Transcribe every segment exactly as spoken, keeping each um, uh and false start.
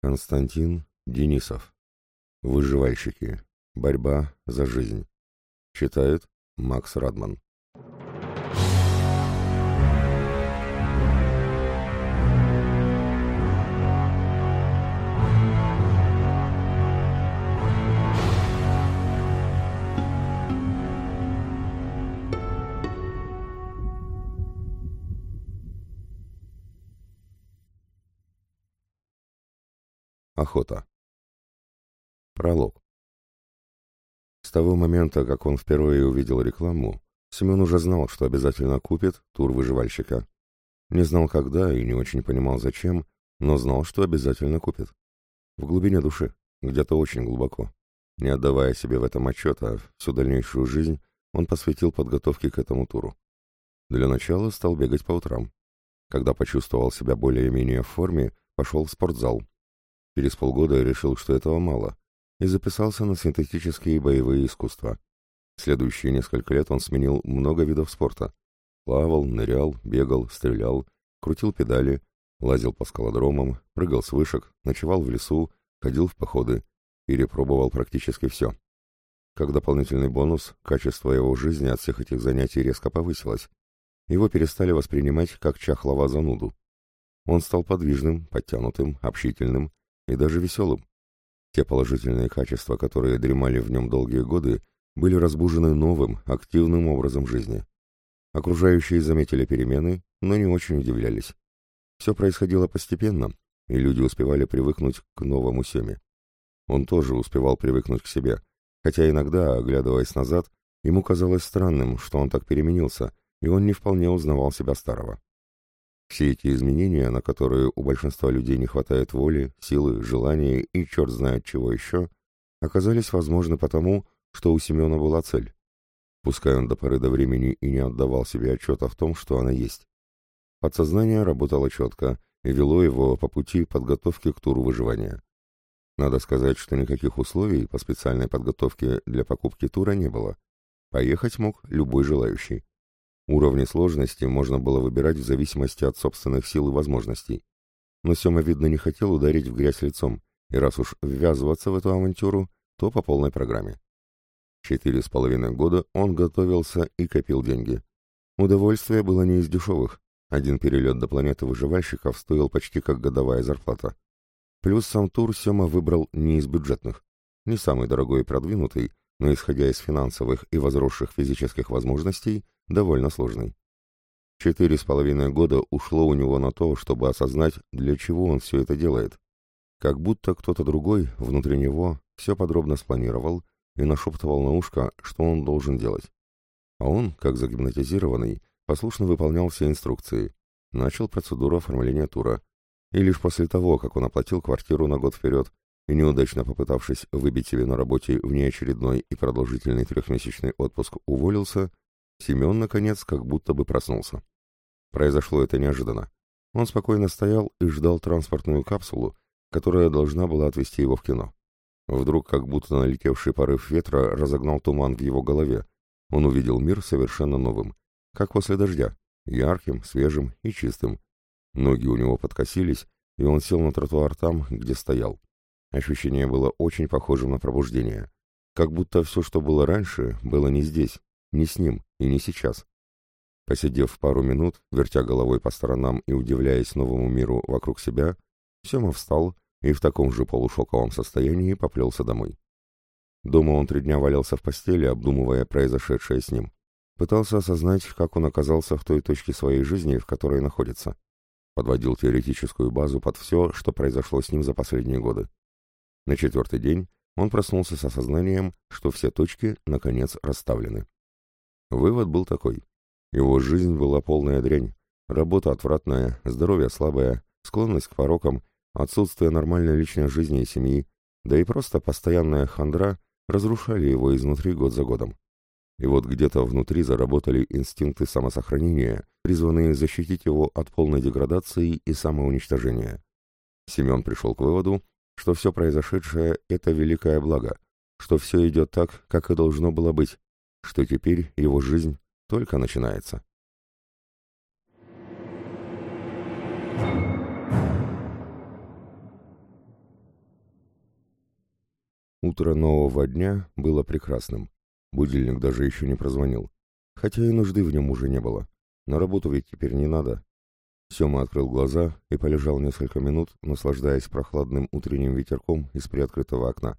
Константин Денисов. Выживальщики. Борьба за жизнь. Читает Макс Радман. Охота. Пролог. С того момента, как он впервые увидел рекламу, Семен уже знал, что обязательно купит тур выживальщика. Не знал когда и не очень понимал зачем, но знал, что обязательно купит. В глубине души, где-то очень глубоко. Не отдавая себе в этом отчета, всю дальнейшую жизнь он посвятил подготовке к этому туру. Для начала стал бегать по утрам. Когда почувствовал себя более-менее в форме, пошел в спортзал. Через полгода решил, что этого мало, и записался на синтетические боевые искусства. Следующие несколько лет он сменил много видов спорта. Плавал, нырял, бегал, стрелял, крутил педали, лазил по скалодромам, прыгал с вышек, ночевал в лесу, ходил в походы, перепробовал практически все. Как дополнительный бонус, качество его жизни от всех этих занятий резко повысилось. Его перестали воспринимать как чахлого зануду. Он стал подвижным, подтянутым, общительным и даже веселым. Те положительные качества, которые дремали в нем долгие годы, были разбужены новым, активным образом жизни. Окружающие заметили перемены, но не очень удивлялись. Все происходило постепенно, и люди успевали привыкнуть к новому Семе. Он тоже успевал привыкнуть к себе, хотя иногда, оглядываясь назад, ему казалось странным, что он так переменился, и он не вполне узнавал себя старого. Все эти изменения, на которые у большинства людей не хватает воли, силы, желания и черт знает чего еще, оказались возможны потому, что у Семена была цель. Пускай он до поры до времени и не отдавал себе отчета в том, что она есть. Подсознание работало четко и вело его по пути подготовки к туру выживания. Надо сказать, что никаких условий по специальной подготовке для покупки тура не было. Поехать мог любой желающий. Уровни сложности можно было выбирать в зависимости от собственных сил и возможностей. Но Сема, видно, не хотел ударить в грязь лицом, и раз уж ввязываться в эту авантюру, то по полной программе. Четыре с половиной года он готовился и копил деньги. Удовольствие было не из дешевых. Один перелет до планеты выживальщиков стоил почти как годовая зарплата. Плюс сам тур Сема выбрал не из бюджетных. Не самый дорогой и продвинутый, но, исходя из финансовых и возросших физических возможностей, довольно сложный. Четыре с половиной года ушло у него на то, чтобы осознать, для чего он все это делает. Как будто кто-то другой, внутри него, все подробно спланировал и нашептывал на ушко, что он должен делать. А он, как загипнотизированный, послушно выполнял все инструкции, начал процедуру оформления тура. И лишь после того, как он оплатил квартиру на год вперед и, неудачно попытавшись выбить себе на работе внеочередной и продолжительный трехмесячный отпуск, уволился, Семен, наконец, как будто бы проснулся. Произошло это неожиданно. Он спокойно стоял и ждал транспортную капсулу, которая должна была отвезти его в кино. Вдруг, как будто налетевший порыв ветра разогнал туман в его голове, он увидел мир совершенно новым, как после дождя, ярким, свежим и чистым. Ноги у него подкосились, и он сел на тротуар там, где стоял. Ощущение было очень похожим на пробуждение. Как будто все, что было раньше, было не здесь, не с ним и не сейчас. Посидев пару минут, вертя головой по сторонам и удивляясь новому миру вокруг себя, Сема встал и в таком же полушоковом состоянии поплелся домой. Дома он три дня валялся в постели, обдумывая произошедшее с ним. Пытался осознать, как он оказался в той точке своей жизни, в которой находится. Подводил теоретическую базу под все, что произошло с ним за последние годы. На четвертый день он проснулся с осознанием, что все точки, наконец, расставлены. Вывод был такой. Его жизнь была полная дрянь. Работа отвратная, здоровье слабое, склонность к порокам, отсутствие нормальной личной жизни и семьи, да и просто постоянная хандра разрушали его изнутри год за годом. И вот где-то внутри заработали инстинкты самосохранения, призванные защитить его от полной деградации и самоуничтожения. Семен пришел к выводу, что все произошедшее — это великое благо, что все идет так, как и должно было быть, что теперь его жизнь только начинается. Утро нового дня было прекрасным. Будильник даже еще не прозвонил. Хотя и нужды в нем уже не было. На работу ведь теперь не надо. Сема открыл глаза и полежал несколько минут, наслаждаясь прохладным утренним ветерком из приоткрытого окна.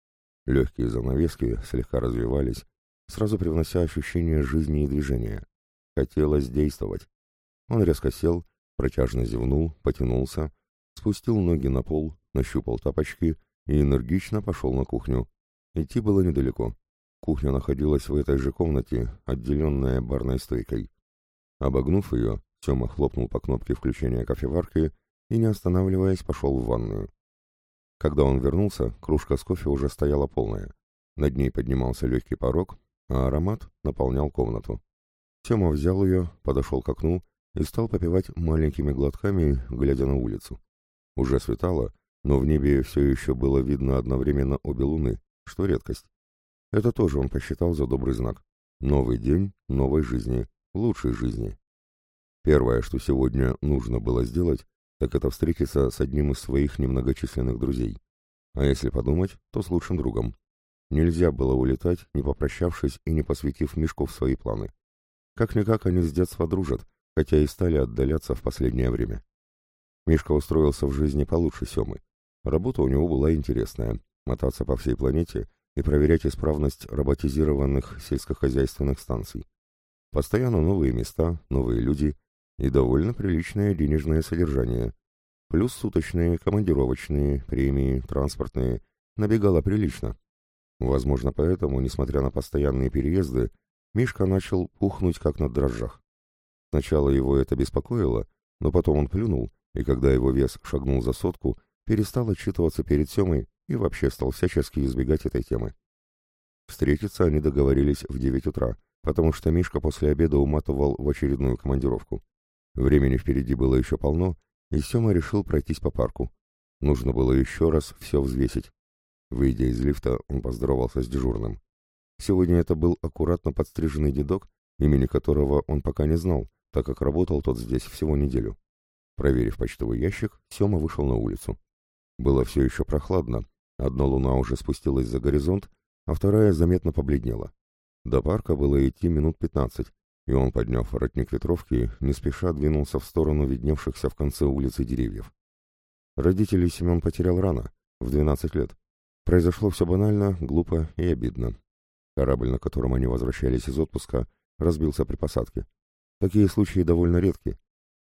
Легкие занавески слегка развивались, сразу привнося ощущение жизни и движения. Хотелось действовать. Он резко сел, протяжно зевнул, потянулся, спустил ноги на пол, нащупал тапочки и энергично пошел на кухню. Идти было недалеко. Кухня находилась в этой же комнате, отделенная барной стойкой. Обогнув ее, Сема хлопнул по кнопке включения кофеварки и, не останавливаясь, пошел в ванную. Когда он вернулся, кружка с кофе уже стояла полная. Над ней поднимался легкий порог, а аромат наполнял комнату. Сема взял ее, подошел к окну и стал попивать маленькими глотками, глядя на улицу. Уже светало, но в небе все еще было видно одновременно обе луны, что редкость. Это тоже он посчитал за добрый знак. Новый день новой жизни, лучшей жизни. Первое, что сегодня нужно было сделать, так это встретиться с одним из своих немногочисленных друзей. А если подумать, то с лучшим другом. Нельзя было улетать, не попрощавшись и не посвятив Мишку в свои планы. Как-никак они с детства дружат, хотя и стали отдаляться в последнее время. Мишка устроился в жизни получше Семы. Работа у него была интересная — мотаться по всей планете и проверять исправность роботизированных сельскохозяйственных станций. Постоянно новые места, новые люди и довольно приличное денежное содержание. Плюс суточные, командировочные, премии, транспортные. Набегало прилично. Возможно, поэтому, несмотря на постоянные переезды, Мишка начал пухнуть как на дрожжах. Сначала его это беспокоило, но потом он плюнул, и когда его вес шагнул за сотку, перестал отчитываться перед Семой и вообще стал всячески избегать этой темы. Встретиться они договорились в девять утра, потому что Мишка после обеда уматывал в очередную командировку. Времени впереди было еще полно, и Сема решил пройтись по парку. Нужно было еще раз все взвесить. Выйдя из лифта, он поздоровался с дежурным. Сегодня это был аккуратно подстриженный дедок, имени которого он пока не знал, так как работал тот здесь всего неделю. Проверив почтовый ящик, Сема вышел на улицу. Было все еще прохладно, одна луна уже спустилась за горизонт, а вторая заметно побледнела. До парка было идти минут пятнадцать, и он, подняв воротник ветровки, не спеша двинулся в сторону видневшихся в конце улицы деревьев. Родителей Семен потерял рано, в двенадцать лет. Произошло все банально, глупо и обидно. Корабль, на котором они возвращались из отпуска, разбился при посадке. Такие случаи довольно редки.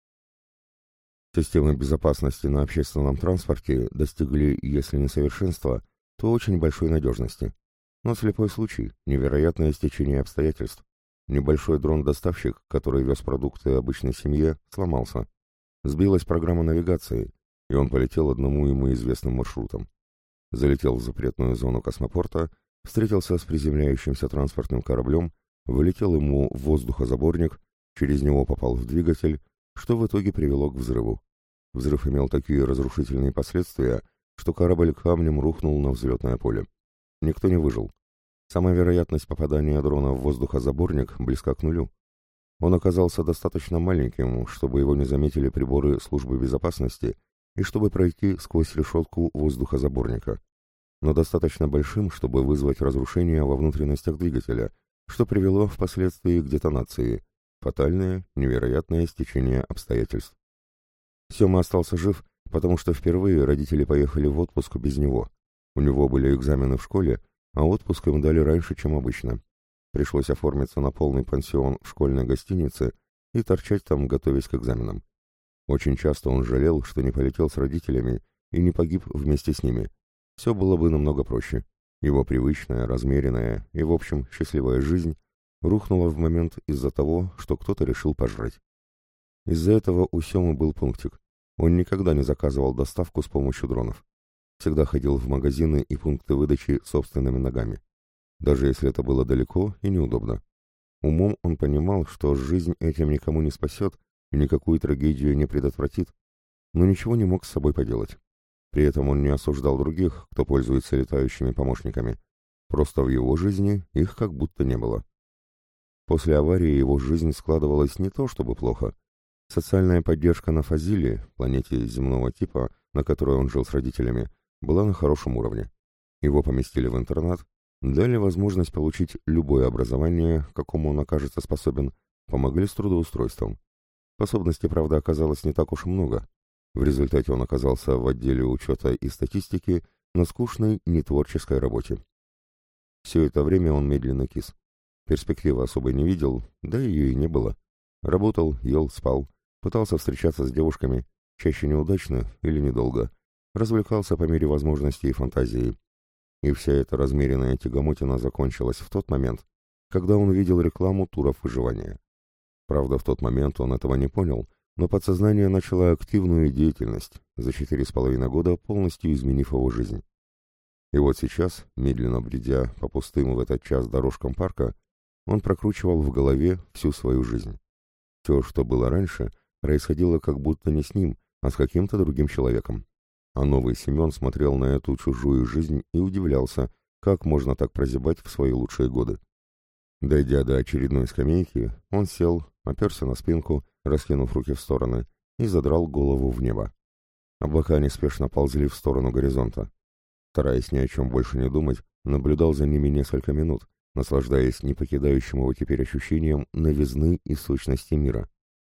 Системы безопасности на общественном транспорте достигли, если не совершенства, то очень большой надежности. Но слепой случай, невероятное стечение обстоятельств. Небольшой дрон-доставщик, который вез продукты обычной семье, сломался. Сбилась программа навигации, и он полетел одному ему известным маршрутом. Залетел в запретную зону космопорта, встретился с приземляющимся транспортным кораблем, вылетел ему в воздухозаборник, через него попал в двигатель, что в итоге привело к взрыву. Взрыв имел такие разрушительные последствия, что корабль камнем рухнул на взлетное поле. Никто не выжил. Сама вероятность попадания дрона в воздухозаборник близка к нулю. Он оказался достаточно маленьким, чтобы его не заметили приборы службы безопасности и чтобы пройти сквозь решетку воздухозаборника, но достаточно большим, чтобы вызвать разрушение во внутренностях двигателя, что привело впоследствии к детонации. Фатальное, невероятное стечение обстоятельств. Сема остался жив, потому что впервые родители поехали в отпуск без него. У него были экзамены в школе, а отпуск им дали раньше, чем обычно. Пришлось оформиться на полный пансион в школьной гостинице и торчать там, готовясь к экзаменам. Очень часто он жалел, что не полетел с родителями и не погиб вместе с ними. Все было бы намного проще. Его привычная, размеренная и, в общем, счастливая жизнь рухнула в момент из-за того, что кто-то решил пожрать. Из-за этого у Семы был пунктик. Он никогда не заказывал доставку с помощью дронов. Всегда ходил в магазины и пункты выдачи собственными ногами. Даже если это было далеко и неудобно. Умом он понимал, что жизнь этим никому не спасет и никакую трагедию не предотвратит, но ничего не мог с собой поделать. При этом он не осуждал других, кто пользуется летающими помощниками. Просто в его жизни их как будто не было. После аварии его жизнь складывалась не то чтобы плохо. Социальная поддержка на Фазиле, планете земного типа, на которой он жил с родителями, была на хорошем уровне. Его поместили в интернат, дали возможность получить любое образование, к какому он окажется способен, помогли с трудоустройством. Способностей, правда, оказалось не так уж и много. В результате он оказался в отделе учета и статистики на скучной, нетворческой работе. Все это время он медленно кис. Перспективы особо не видел, да ее и не было. Работал, ел, спал, пытался встречаться с девушками, чаще неудачно или недолго, развлекался по мере возможностей и фантазии. И вся эта размеренная тягомотина закончилась в тот момент, когда он увидел рекламу туров выживания. Правда, в тот момент он этого не понял, но подсознание начало активную деятельность, за четыре с половиной года полностью изменив его жизнь. И вот сейчас, медленно бредя по пустым в этот час дорожкам парка, он прокручивал в голове всю свою жизнь. Все, что было раньше, происходило как будто не с ним, а с каким-то другим человеком. А новый Семен смотрел на эту чужую жизнь и удивлялся, как можно так прозябать в свои лучшие годы. Дойдя до очередной скамейки, он сел, оперся на спинку, раскинув руки в стороны, и задрал голову в небо. Облака неспешно ползли в сторону горизонта. Стараясь ни о чем больше не думать, наблюдал за ними несколько минут, наслаждаясь не покидающим его теперь ощущением новизны и сущности мира.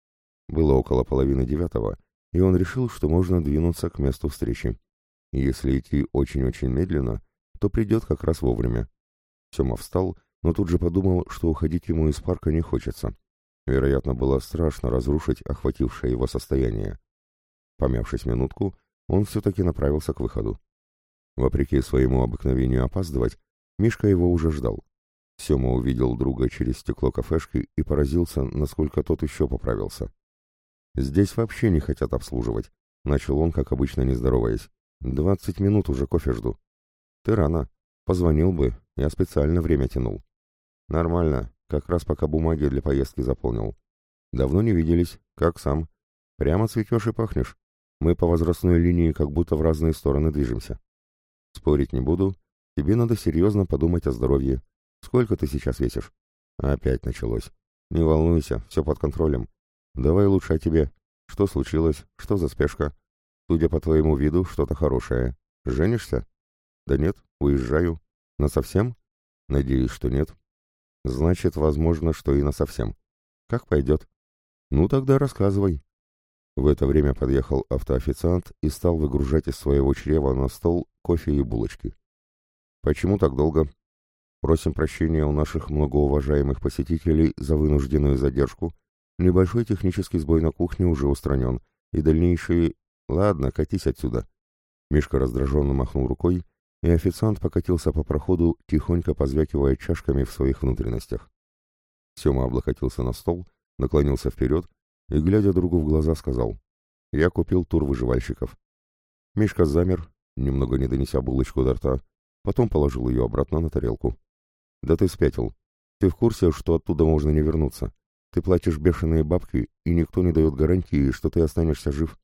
Было около половины девятого, и он решил, что можно двинуться к месту встречи. Если идти очень-очень медленно, то придет как раз вовремя. Сема встал, но тут же подумал, что уходить ему из парка не хочется. Вероятно, было страшно разрушить охватившее его состояние. Помявшись минутку, он все-таки направился к выходу. Вопреки своему обыкновению опаздывать, Мишка его уже ждал. Сема увидел друга через стекло кафешки и поразился, насколько тот еще поправился. «Здесь вообще не хотят обслуживать», — начал он, как обычно, не здороваясь. «Двадцать минут уже кофе жду». «Ты рано. Позвонил бы, я специально время тянул». «Нормально, как раз пока бумаги для поездки заполнил». «Давно не виделись. Как сам?» «Прямо цветешь и пахнешь. Мы по возрастной линии как будто в разные стороны движемся». «Спорить не буду. Тебе надо серьезно подумать о здоровье. Сколько ты сейчас весишь?» «Опять началось. Не волнуйся, все под контролем. Давай лучше о тебе. Что случилось? Что за спешка? Судя по твоему виду, что-то хорошее. Женишься?» «Да нет, уезжаю. Насовсем?» «Надеюсь, что нет». «Значит, возможно, что и насовсем. Как пойдет?» «Ну тогда рассказывай». В это время подъехал автоофициант и стал выгружать из своего чрева на стол кофе и булочки. «Почему так долго?» «Просим прощения у наших многоуважаемых посетителей за вынужденную задержку. Небольшой технический сбой на кухне уже устранен, и дальнейшие... Ладно, катись отсюда». Мишка раздраженно махнул рукой, и официант покатился по проходу, тихонько позвякивая чашками в своих внутренностях. Сема облокотился на стол, наклонился вперед и, глядя другу в глаза, сказал: «Я купил тур выживальщиков». Мишка замер, немного не донеся булочку до рта, потом положил ее обратно на тарелку. «Да ты спятил. Ты в курсе, что оттуда можно не вернуться? Ты платишь бешеные бабки, и никто не дает гарантии, что ты останешься жив.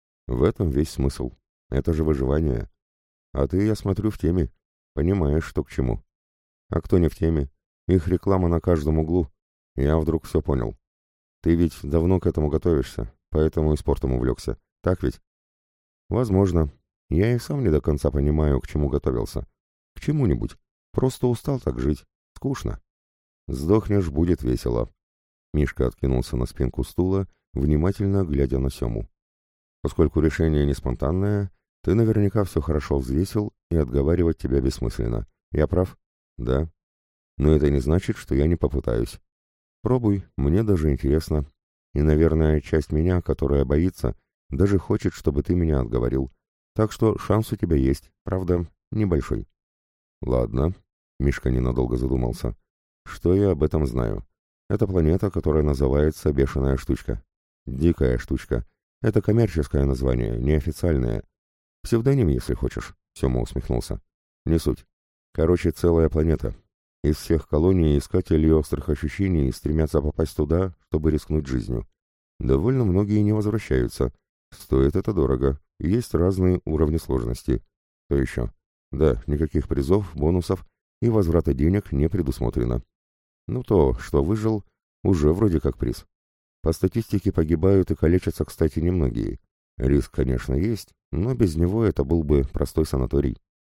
В этом весь смысл. Это же выживание. А ты, я смотрю, в теме. Понимаешь, что к чему. А кто не в теме? Их реклама на каждом углу. Я вдруг все понял. Ты ведь давно к этому готовишься, поэтому и спортом увлекся. Так ведь?» «Возможно. Я и сам не до конца понимаю, к чему готовился. К чему-нибудь. Просто устал так жить. Скучно. Сдохнешь, будет весело». Мишка откинулся на спинку стула, внимательно глядя на Сему. «Поскольку решение не спонтанное, ты наверняка все хорошо взвесил, и отговаривать тебя бессмысленно. Я прав?» «Да. Но это не значит, что я не попытаюсь. Пробуй, мне даже интересно. И, наверное, часть меня, которая боится, даже хочет, чтобы ты меня отговорил. Так что шанс у тебя есть, правда, небольшой». «Ладно», — Мишка ненадолго задумался. «Что я об этом знаю? Это планета, которая называется Бешеная штучка. Дикая штучка. Это коммерческое название, неофициальное. Псевдоним, если хочешь», — Сема усмехнулся. «Не суть. Короче, целая планета. Из всех колоний искатели острых ощущений стремятся попасть туда, чтобы рискнуть жизнью. Довольно многие не возвращаются. Стоит это дорого. Есть разные уровни сложности. Что еще? Да, никаких призов, бонусов и возврата денег не предусмотрено. Ну то, что выжил, уже вроде как приз. По статистике погибают и калечатся, кстати, немногие. Риск, конечно, есть, но без него это был бы простой санаторий.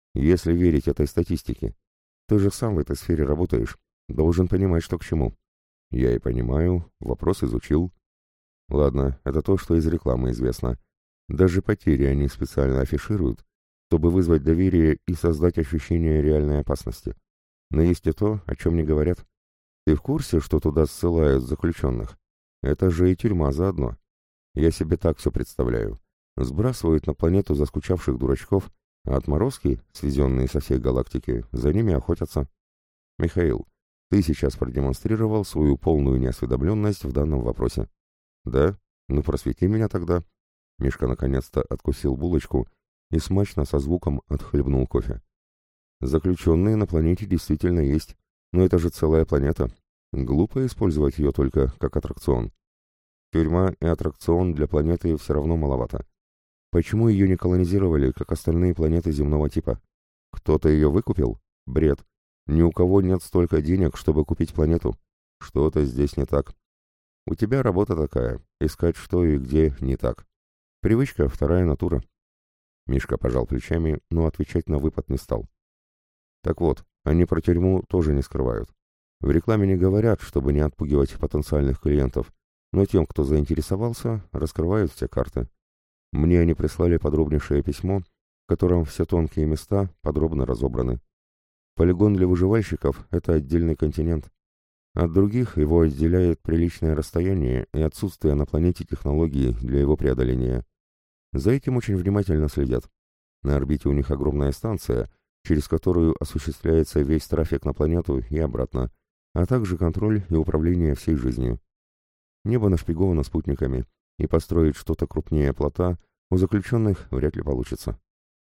Если верить этой статистике. Ты же сам в этой сфере работаешь, должен понимать, что к чему. Я и понимаю, вопрос изучил. Ладно, это то, что из рекламы известно. Даже потери они специально афишируют, чтобы вызвать доверие и создать ощущение реальной опасности. Но есть и то, о чем не говорят. Ты в курсе, что туда ссылают заключенных? Это же и тюрьма заодно. Я себе так все представляю. Сбрасывают на планету заскучавших дурачков, а отморозки, свезенные со всей галактики, за ними охотятся. Михаил, ты сейчас продемонстрировал свою полную неосведомленность в данном вопросе. Да? Ну просвети меня тогда. Мишка наконец-то откусил булочку и смачно со звуком отхлебнул кофе. Заключенные на планете действительно есть, но это же целая планета. Глупо использовать ее только как аттракцион. Тюрьма и аттракцион для планеты все равно маловато. Почему ее не колонизировали, как остальные планеты земного типа? Кто-то ее выкупил? Бред. Ни у кого нет столько денег, чтобы купить планету. Что-то здесь не так. У тебя работа такая — искать что и где не так. Привычка — вторая натура. Мишка пожал плечами, но отвечать на выпад не стал. Так вот, они про тюрьму тоже не скрывают. В рекламе не говорят, чтобы не отпугивать потенциальных клиентов, но тем, кто заинтересовался, раскрывают все карты. Мне они прислали подробнейшее письмо, в котором все тонкие места подробно разобраны. Полигон для выживальщиков — это отдельный континент. От других его отделяет приличное расстояние и отсутствие на планете технологий для его преодоления. За этим очень внимательно следят. На орбите у них огромная станция, через которую осуществляется весь трафик на планету и обратно, а также контроль и управление всей жизнью. Небо нашпиговано спутниками, и построить что-то крупнее плота у заключенных вряд ли получится.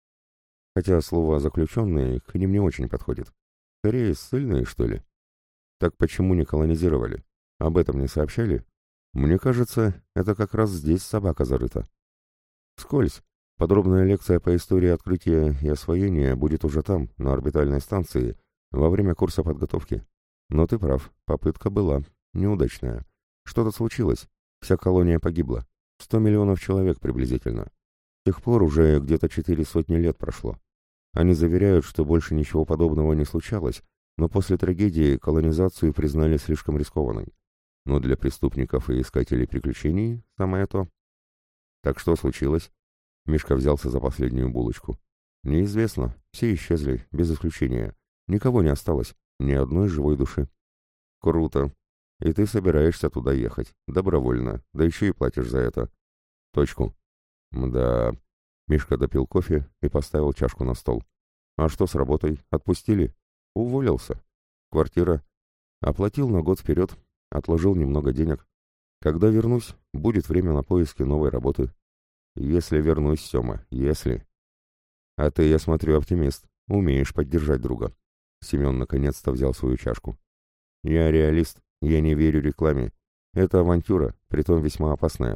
Хотя слово «заключенные» к ним не очень подходит. Скорее, ссыльные, что ли? Так почему не колонизировали? Об этом не сообщали? Мне кажется, это как раз здесь собака зарыта. Вскользь. Подробная лекция по истории открытия и освоения будет уже там, на орбитальной станции, во время курса подготовки. Но ты прав, попытка была, неудачная. Что-то случилось, вся колония погибла. Сто миллионов человек приблизительно. С тех пор уже где-то четыре сотни лет прошло. Они заверяют, что больше ничего подобного не случалось, но после трагедии колонизацию признали слишком рискованной. Но для преступников и искателей приключений самое то. Так что случилось? Мишка взялся за последнюю булочку. Неизвестно, все исчезли, без исключения. Никого не осталось, ни одной живой души. Круто. И ты собираешься туда ехать, добровольно, да еще и платишь за это. Точку. Мда. Мишка допил кофе и поставил чашку на стол. А что с работой? Отпустили? Уволился. Квартира. Оплатил на год вперед, отложил немного денег. Когда вернусь, будет время на поиски новой работы. Если вернусь, Сема, если... А ты, я смотрю, оптимист, умеешь поддержать друга. Семен наконец-то взял свою чашку. Я реалист, я не верю рекламе. Это авантюра, притом весьма опасная.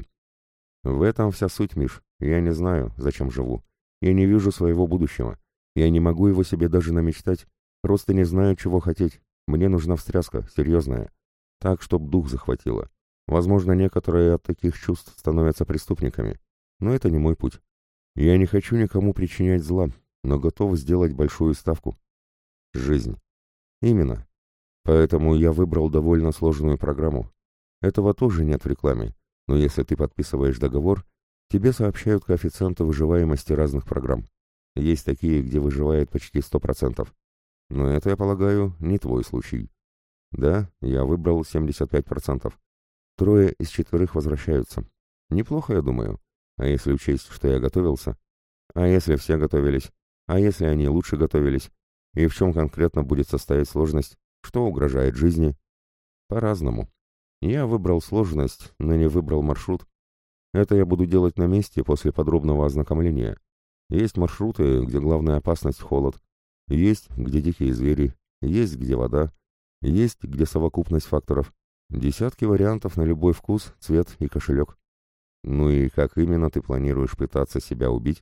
В этом вся суть, Миш. Я не знаю, зачем живу. Я не вижу своего будущего. Я не могу его себе даже намечтать. Просто не знаю, чего хотеть. Мне нужна встряска, серьезная. Так, чтоб дух захватило. Возможно, некоторые от таких чувств становятся преступниками. Но это не мой путь. Я не хочу никому причинять зла, но готов сделать большую ставку. Жизнь. Именно. Поэтому я выбрал довольно сложную программу. Этого тоже нет в рекламе, но если ты подписываешь договор, тебе сообщают коэффициенты выживаемости разных программ. Есть такие, где выживает почти сто процентов. Но это, я полагаю, не твой случай. Да, я выбрал семьдесят пять процентов. Трое из четверых возвращаются. Неплохо, я думаю. А если учесть, что я готовился? А если все готовились? А если они лучше готовились? И в чем конкретно будет состоять сложность? Что угрожает жизни? По-разному. Я выбрал сложность, но не выбрал маршрут. Это я буду делать на месте после подробного ознакомления. Есть маршруты, где главная опасность — холод. Есть, где дикие звери. Есть, где вода. Есть, где совокупность факторов. Десятки вариантов на любой вкус, цвет и кошелек. Ну и как именно ты планируешь пытаться себя убить?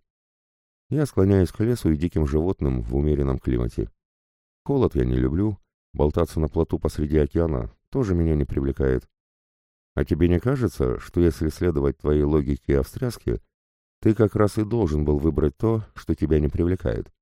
Я склоняюсь к лесу и диким животным в умеренном климате. Холод я не люблю. Болтаться на плоту посреди океана тоже меня не привлекает. А тебе не кажется, что если следовать твоей логике о встряске, ты как раз и должен был выбрать то, что тебя не привлекает?